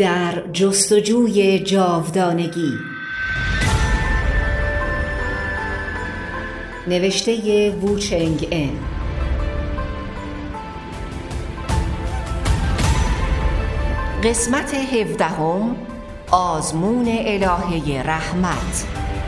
در جستجوی جاودانگی. نوشته وو چنگ ان. قسمت 17، آزمون الهه رحمت.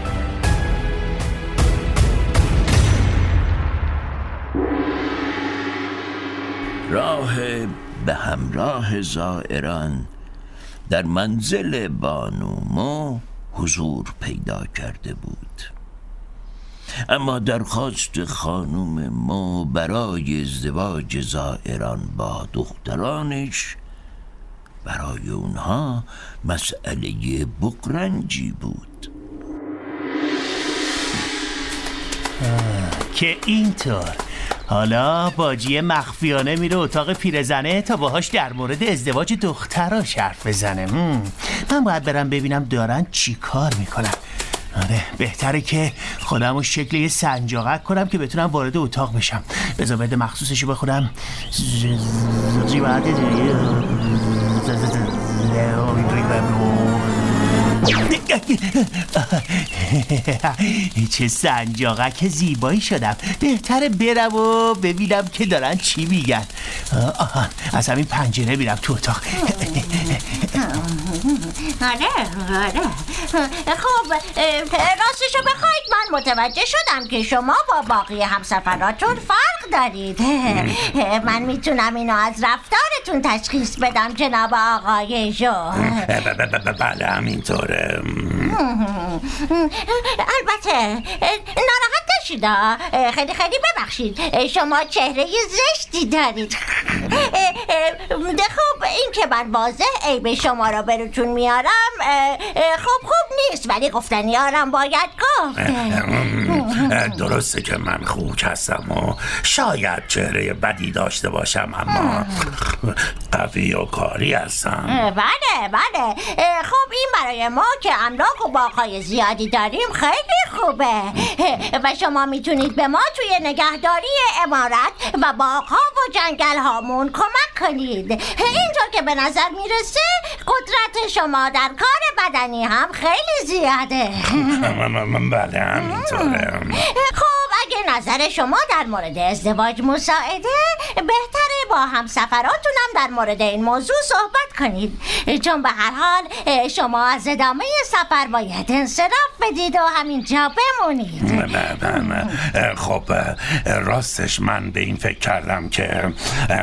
راه به همراه زائران در منزل بانومو حضور پیدا کرده بود، اما درخواست خانم مو برای ازدواج زائران با دخترانش برای اونها مسئله بغرنجی بود. که اینطور حالا باجی مخفیانه میره اتاق پیرزنه تا باهاش در مورد ازدواج دختراش حرف بزنه. من باید برم ببینم دارن چی کار میکنن. آره بهتره که خودمو شکل یه سنجاقک کنم که بتونم وارد اتاق بشم. بذار برد مخصوصشو بخونم. چه سنجاقک زیبایی شدم. بهتره برم و ببینم که دارن چی میگن. از همین پنجره میرم تو اتاق. آره خب راستشو بخواید من متوجه شدم که شما با باقی همسفراتون فرق دارید. من میتونم اینو از رفتارتون تشخیص بدم جناب آقای جو. بله همینطوره. البته ناراحت نشید، خیلی ببخشید. شما چهره زشتی دارید. خب این که من واضح عیب شما را براتون میارم خوب نیست، ولی گفتنی آرم باید گفت. درسته که من خوک هستم و شاید چهره بدی داشته باشم، اما قوی و کاری هستم. بله خب این برای ما که املاک و باغ‌های زیادی داریم خیلی خوبه و شما میتونید به ما توی نگهداری عمارت و باغ‌ها و جنگل هامون کمک کنید. اینطور که به نظر میرسه قدرت شما در کار بدنی هم خیلی زیاده. بله همینطوره. خب اگه نظر شما در مورد ازدواج مساعده، بهتره با همسفراتونم در مورد این موضوع صحبت کنید، چون به هر حال شما از ادامه سفر باید انصراف بدید و همینجا بمونید. خب راستش من به این فکر کردم که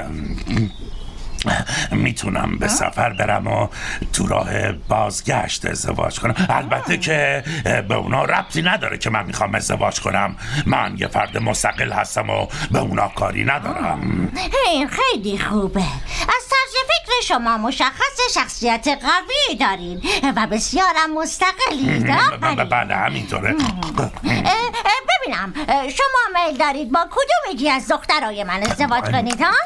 میتونم به سفر برم و تو راه بازگشت ازدواج کنم. البته که به اونا ربطی نداره که من میخوام ازدواج کنم. من یه فرد مستقل هستم و به اونا کاری ندارم. این خیلی خوبه. از طرز فکر شما مشخص شخصیت قوی دارین و بسیارم مستقلید. بله همینطوره. ببینم شما میل دارید با کدوم یکی از دخترای من ازدواج کنید ها؟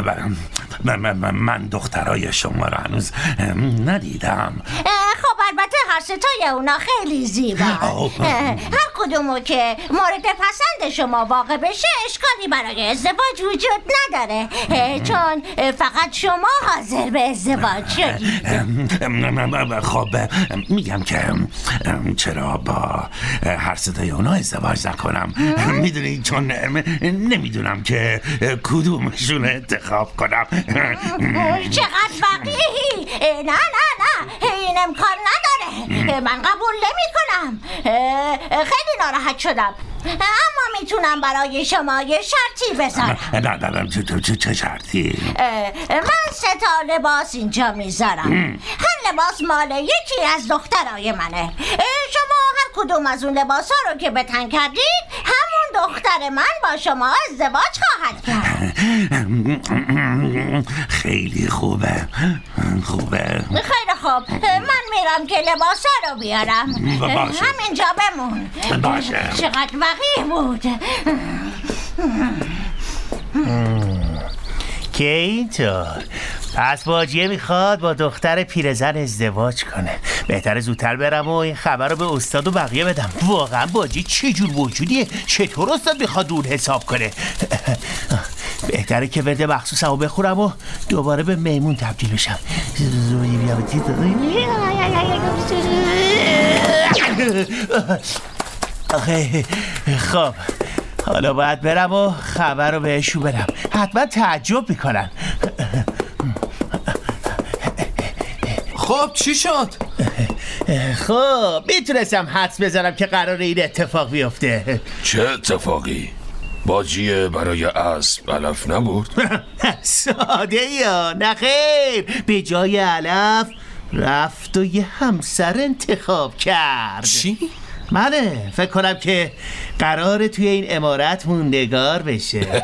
من دخترای شما رو هنوز ندیدم. خب البته هر ستای اونا خیلی زیبا. هر کدومو که مورد پسند شما واقع بشه اشکالی برای ازدواج وجود نداره، چون فقط شما حاضر به ازدواج شدید. خب میگم که چرا با هر ستای اونا ازدواج نکنم؟ میدونی چون نمیدونم که کدومشون انتخاب کنم. چقدر وقیحی. نه این امکان نداره. من قبول نمی کنم. خیلی ناراحت شدم، اما میتونم برای شما یه شرطی بذارم. نه چه شرطی؟ من 3 تا لباس اینجا میذارم. هر لباس مال یکی از دخترای منه. شما هر کدوم از اون لباس ها رو که به تن کردید، همون دختر من با شما ازدواج خواهد کرد. خیلی خوبه. خیلی خوب، من میرم که لباس ها رو بیارم. همینجا بمون. باشه. چقدر وقیح بود. که اینطور پس باجیه میخواد با دختر پیرزن ازدواج کنه. بهتره زودتر برم و این خبر رو به استاد و بقیه بدم. واقعا باجی چه جور وجودیه؟ چطور استاد میخواد اون حساب کنه؟ بهتره که ورد مخصوصمو بخورم و دوباره به میمون تبدیل بشم. خب حالا باید برم و خبر رو بهشون بدم. حتما تعجب میکنن. خب چی شد؟ خب میتونستم حدس بزنم که قراره این اتفاق بیفته. چه اتفاقی؟ باجیه برای اسب علف نبرد؟ ساده یا نه خیر، به جای علف رفت و یه همسر انتخاب کرد. چی؟ بله، فکر کنم که قراره توی این عمارت موندگار بشه.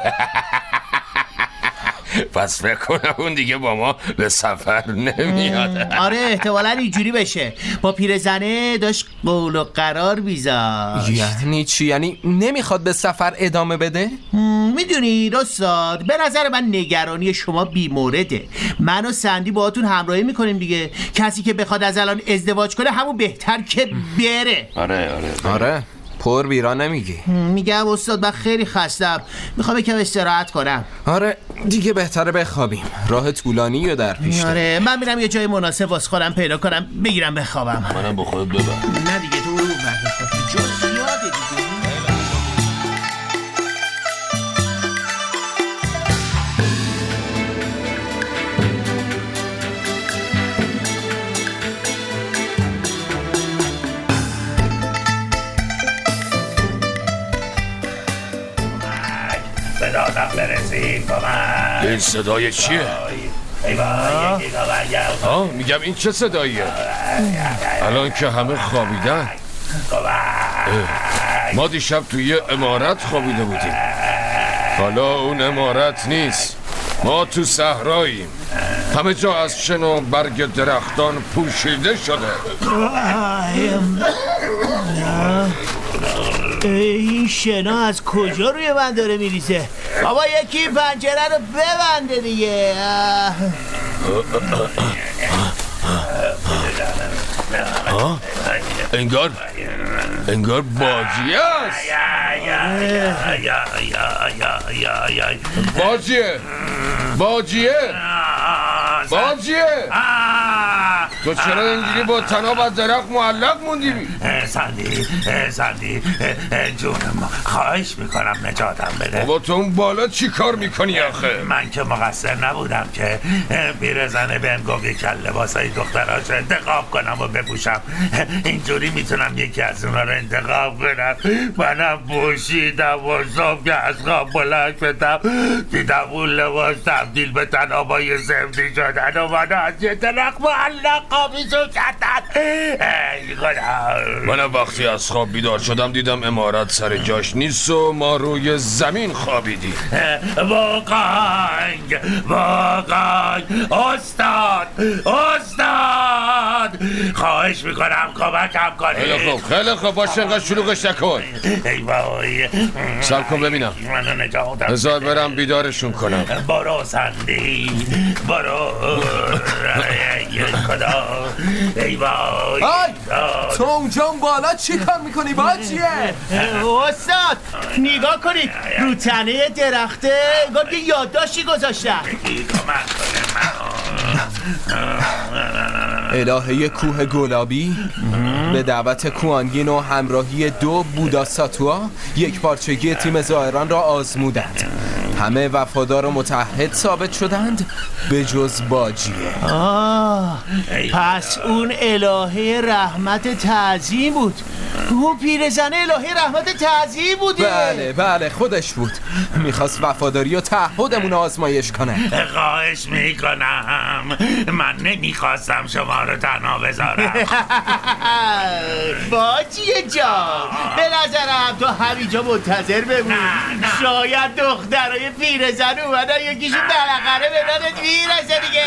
پس فکر کنم اون دیگه با ما به سفر نمیاد. آره احتمالاً اینجوری بشه. با پیرزنه داشت قول و قرار میذاشت. یعنی چی؟ یعنی نمیخواد به سفر ادامه بده؟ میدونی استاد، به نظر من نگرانی شما بیمورده. من و سندی باهاتون همراهی میکنیم دیگه. کسی که بخواد از الان ازدواج کنه همون بهتر که بره. آره پر بیرا نمیگی. میگم استاد من خیلی خستم، میخوام یکم استراحت کنم. آره دیگه بهتره بخوابیم، راه طولانی رو در پیش داریم. آره من میرم یه جای مناسب واسه خودم پیدا کنم بگیرم بخوابم. منم با خودت ببر. نه دیگه تو رو جو زیاده دیگه. صداتم برسید کمک. این صدای چیه؟ میگم این چه صداییه؟ الان که همه خوابیدن. ما دیشب توی عمارت خوابیده بودیم، حالا اون عمارت نیست، ما تو صحراییم. همه جا از شن و برگ درختان پوشیده شده. این شنا از کجا روی من داره میریزه؟ بابا یکی پنجره رو ببنده دیگه. انگار باجیه است. باجیه تو چرا اینجوری با تناب از درخت معلق موندی؟ سندی جونم، خواهش میکنم نجاتم بده. با تو اون بالا چی کار میکنی آخه؟ من که مقصر نبودم که پیرزنه بهم گفت یک لباسای دختراش انتخاب کنم و بپوشم. اینجوری میتونم یکی از اونا رو انتخاب کنم. منم پوشیدم و صبح که از خواب بلند شدم دیدم اون لباس تبدیل به تنابای زمدی شدن و منو از یه درخت معلق قامیزون کردن. منم وقتی از خواب بیدار شدم دیدم عمارت سر جاش نیست و ما روی زمین خوابیدیم. واقعا استاد خواهش میکنم کمکم کنی. خیلی خوب باشه، انقدر شلوغش نکن. ای وای، صبر کن ببینم. منو نجاتم بذار برم بیدارشون کنم. برو سندی برو. خدا ای وای. تو اونجا اون بالا چی کار میکنی باجیه؟ استاد نگاه کنید، رو تنه درخته انگار یه یادداشتی گذاشتن. الهه کوه گلابی به دعوت کوانگین و همراهی 2 بودا ساتوا یک پارچگی تیم زائران را آزمودند. همه وفادار و متحد ثابت شدند به جز باجیه. پس اون الهه رحمت تعظیم بود. اون پیرزن الهه رحمت تعظیم بوده. بله خودش بود. میخواست وفاداری و تعهدمون آزمایش کنه. خواهش میکنم، من نمیخواستم شما رو تنها بذارم. باجیه جان، به نظرم تو همینجا منتظر بمون. شاید دخترای پیرزن اومدن یکیشون بالاخره به دادت میرسه دیگه.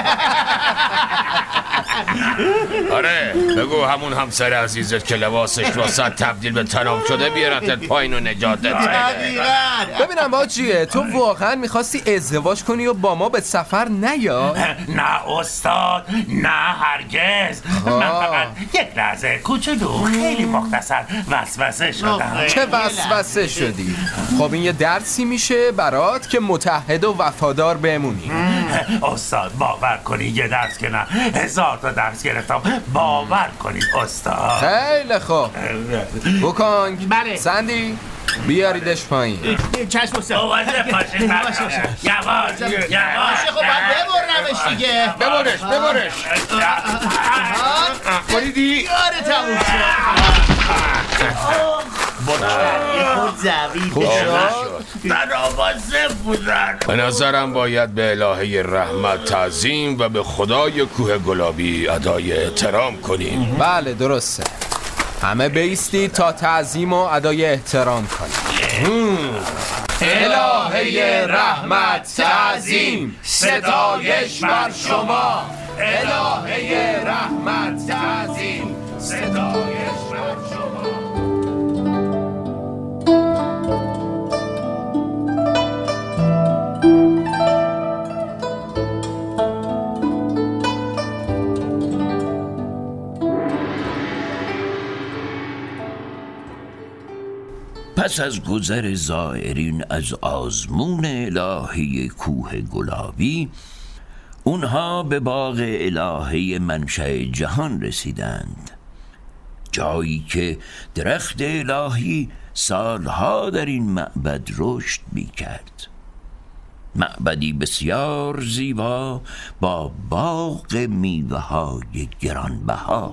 آره بگو همون همسر عزیزت که لباسش واسه تبدیل به تناب شده بیارتت پایین و نجاتت بده. ببینم باجیه، تو واقعا میخواستی ازدواج کنی و با ما به سفر نیا؟ نه استاد، نه هرگز. من فقط یک لحظه کوچولو خیلی مختصر وسوسه شدم. چه وسوسه شدی؟ خب این یه درسی میشه برات که متحد و وفادار بمونی. استاد باور کنید یه درس که نه 1000 تا درس گرفتم. باور کنید استاد. خیلی خوب. بوکانگ. بله. سندی بیاریدش پایین. چشم استاد. اوازه پاشید. یواش خب باید ببرمش دیگه. ببرش بریدی؟ آره تموم شد. خوب شد. من آوازه بودن. به نظرم باید به الهه رحمت تعظیم و به خدای کوه گلابی ادای احترام کنیم. بله درسته. همه بایستید تا تعظیم و ادای احترام کنیم. الهه رحمت تعظیم، ستایش بر شما. الهه رحمت تعظیم، ستایش بر شما. پس از گذر زائرین از آزمون الهه کوه گلابی، اونها به باغ الهه منشأ جهان رسیدند، جایی که درخت الهی سالها در این معبد رشد می‌کرد. معبدی بسیار زیبا با باغ میوه‌های گرانبها.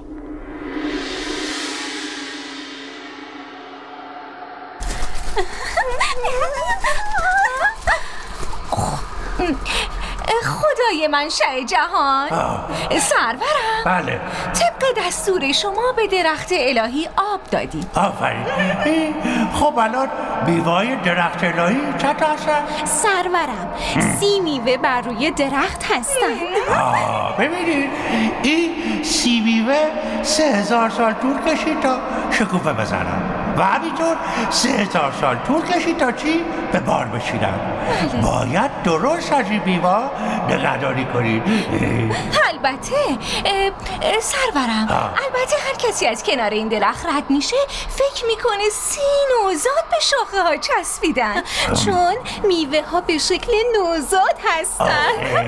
خدای منشأ جهان، سرورم. بله. طبق دستور شما به درخت الهی آب دادی. آفرین. خب الان میوه‌های درخت الهی چطور هستن؟ سرورم 30 میوه بر روی درخت هستن. ببینید این 30 میوه 3000 سال طول کشید تا شکوفه بزنن و همینطور 3000 سال طول کشید تا چی؟ به بار بشینن. باید درست از این میوه نگهداری کنید. البته سرورم، البته هر کسی از کنار این درخت رد میشه فکر میکنه 30 نوزاد به شاخه ها چسبیدن، چون میوه ها به شکل نوزاد هستن.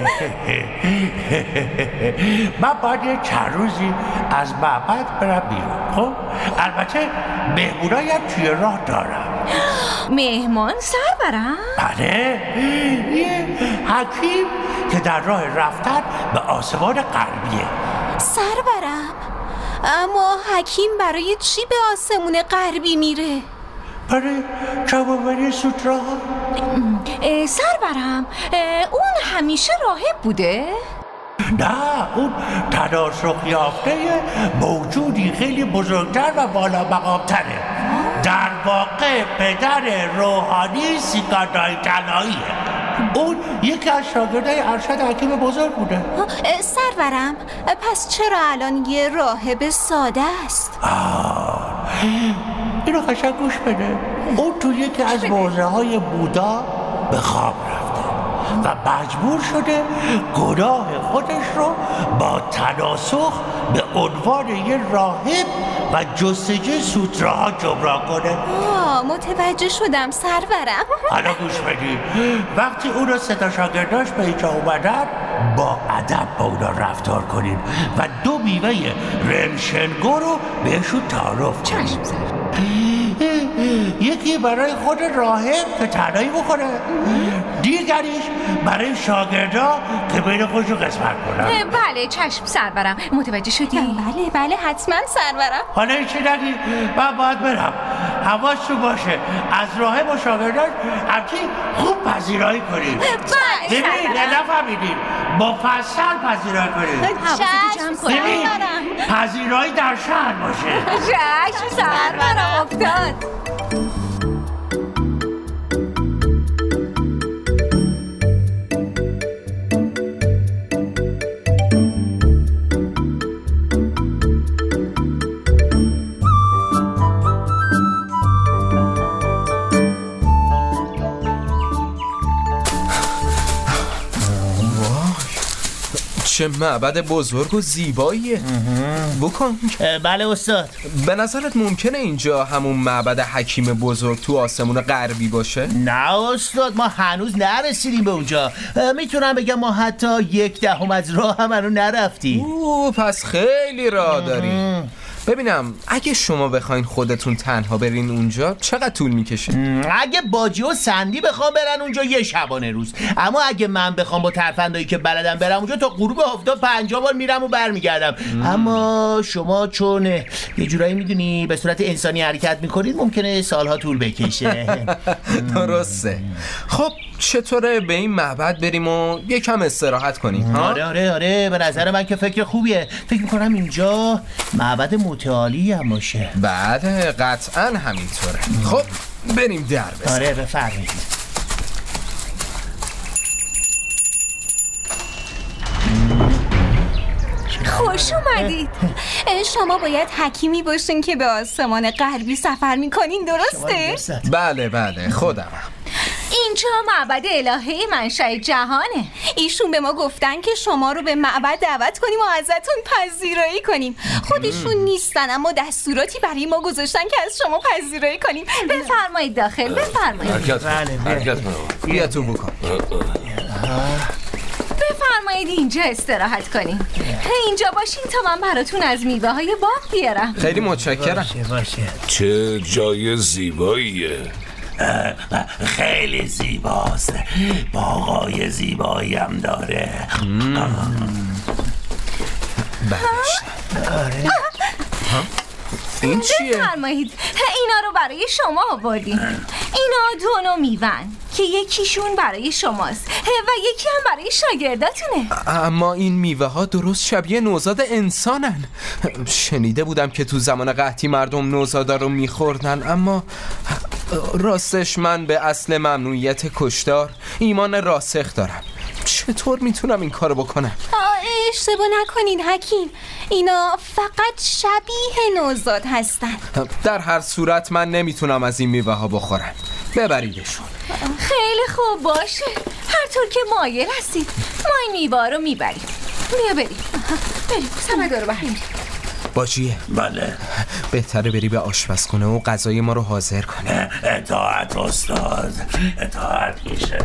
من باید یه چند روزی از معبد برم بیرون. خب البته مهمونایی هم توی راه دارم. مهمان سرورم؟ بله، یه حکیم که در راه رفتن به آسمان غربیه. سرورم، اما حکیم برای چی به آسمون غربی میره؟ برای جوابری سوترا. سرورم، اون همیشه راهب بوده؟ نه، اون تناسخ یافته موجودی خیلی بزرگتر و بالا مقام‌تره. در واقع پدر روحانی سیکاردای طلاییه. اون یکی از شاگردای ارشد حکیم بزرگ بوده. سرورم، پس چرا الان یه راهب ساده است؟ اینو قشنگ گوش بده. اون تو یکی از موضع‌های بودا به خواب رفته و مجبور شده گناه خودش رو با تناسخ به عنوان یه راهب و جستجوی سوتراها جبران کنه. متوجه شدم سرورم. حالا گوش بدید. وقتی اون رو 3 تا شاگرداش به اینجا اومدن، با ادب با اونا رفتار کنید و 2 میوه رنشنگو رو بهشون تعارف کنید. یکی برای خود راهب که تنهایی بکنه، دیگریش برای شاگردا که بین خودشون قسمت کنن. بله چشم سرورم، متوجه شدی؟ بله حتما سرورم. حالا چی نگی؟ من باید برم. حواستون باشه از راهب و شاگرداش همچی خوب پذیرایی کنید. ببین نفهمیدید، مفصل پذیرایی کنید. ببین پذیرایی در شهر باشه. چشم سرورم افتاد. چه معبد بزرگ و زیباییه. ووکانگ. بله استاد. به نظرت ممکنه اینجا همون معبد حکیم بزرگ تو آسمون غربی باشه؟ نه استاد، ما هنوز نرسیدیم به اونجا. میتونم بگم ما حتی 1/10 از راه هم هنوز نرفتیم. پس خیلی راه داریم. ببینم اگه شما بخواین خودتون تنها برین اونجا چقدر طول میکشه؟ اگه باجی و سندی بخوام برن اونجا 1 شبانه روز. اما اگه من بخوام با ترفندایی که بلدم برم اونجا تا غروب آفتاب 50 بار میرم و برمیگردم. اما شما چون یه جورایی میدونی به صورت انسانی حرکت میکنید ممکنه سالها طول بکشه. درسته. خب چطوره به این معبد بریم و یکم استراحت کنیم؟ آره به نظر من که فکر خوبیه. فکر میکنم اینجا معبد متعالی هم باشه. بله قطعا همینطوره. خب بریم در بزنیم. آره بفرمایید. خوش اومدید. شما باید حکیمی باشین که به آسمان غربی سفر میکنین، درسته؟ بله خودم. اینجا معبد الهه منشأ جهانه. ایشون به ما گفتن که شما رو به معبد دعوت کنیم و ازتون پذیرایی کنیم. خودشون نیستن اما دستوراتی برای ما گذاشتن که از شما پذیرایی کنیم. بفرمایید داخل، بفرمایید. حرکت بیا تو بکن. بفرمایید اینجا استراحت کنیم. اینجا باشین تا من براتون از میوه های باغ بیارم. خیلی متشکرم. باشه. چه جای زیباییه. خیلی زیباست. باغای زیبایی هم داره. این چیه؟ بفرمایید اینا رو برای شما آوردیم. اینا 2 نوع میوه‌ن که یکیشون برای شماست و یکی هم برای شاگرداتونه. اما این میوه ها درست شبیه نوزاد انسانن. شنیده بودم که تو زمان قحطی مردم نوزادا رو میخوردن، اما راستش من به اصل ممنوعیت کشتار ایمان راسخ دارم. چطور میتونم این کارو بکنم؟ اشتباه نکنین حکیم، اینا فقط شبیه نوزاد هستن. در هر صورت من نمیتونم از این میوه ها بخورم. ببریدشون. خیلی خوب باشه، هر طور که مایل هستید ما این میوه رو میبریم. بیا بریم سمدو رو بریم. باجیه. بله. بهتره بری به آشپزخونه و غذای ما رو حاضر کنی. اطاعت استاد، اطاعت میشه.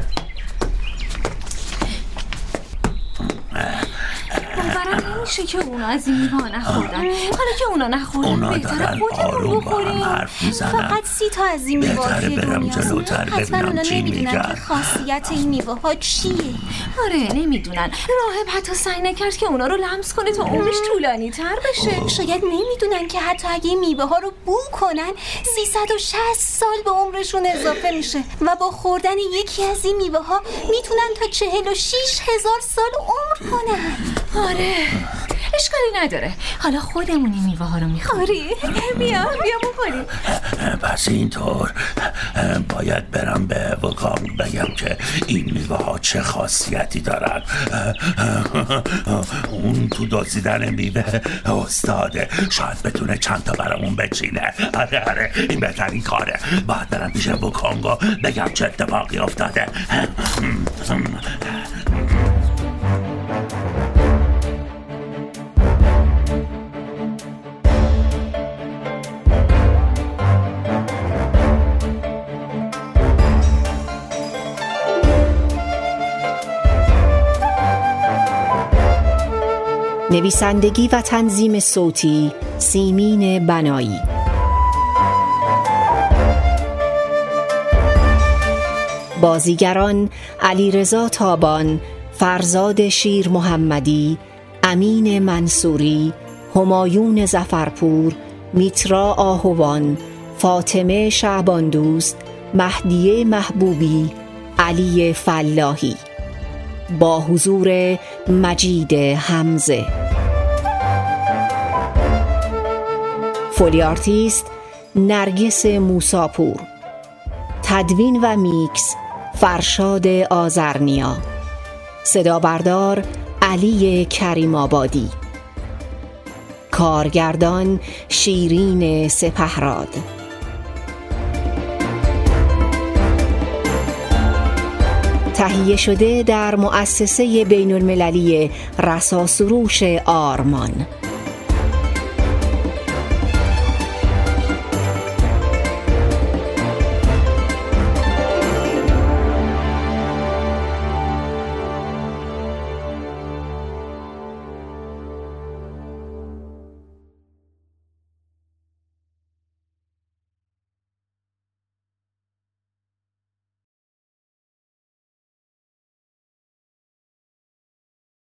باورم نمیشه که اونا از این میوه نخوردن. حالا که اونا نخوردن بهتره خودمون بخوریم. فقط 30 تا از این میوه توی دنیاست. حتما اونا نمیدونن که خاصیت این میوه ها چیه. آره نمیدونن. راهب حتی سعی نکرد که اونا رو لمس کنه تا عمرش طولانی تر بشه. شاید نمیدونن که حتی اگه این میوه ها رو بو کنن 360 سال به عمرشون اضافه میشه و با خوردن یکی از این میوه ها میتونن تا 46,000 سال عمر کنن. آره اشکالی نداره. حالا خودمون این میوه ها رو میخوریم. بیا بخوریم. پس اینطور باید برم به ووکانگ بگم که این میوه ها چه خاصیتی دارن. اون تو دزدیدن میوه استاده، شاید بتونه چند تا برامون بچینه. آره این بهترین کاره. باید برم پیش ووکانگ و بگم چه اتفاقی افتاده. نویسندگی و تنظیم صوتی سیمین بنایی. بازیگران علیرضا تابان، فرزاد شیر محمدی، امین منصوری، همایون ظفرپور، میترا آهوان، فاطمه شعباندوست، مهدیه محبوبی، علی فلاحی. با حضور مجید حمزه. فولی آرتیست نرگس موساپور. تدوین و میکس فرشاد آذرنیا. صدا بردار علی کریم آبادی. کارگردان شیرین سپهراد. تهیه شده در مؤسسه بین المللی رساسروش آرمان.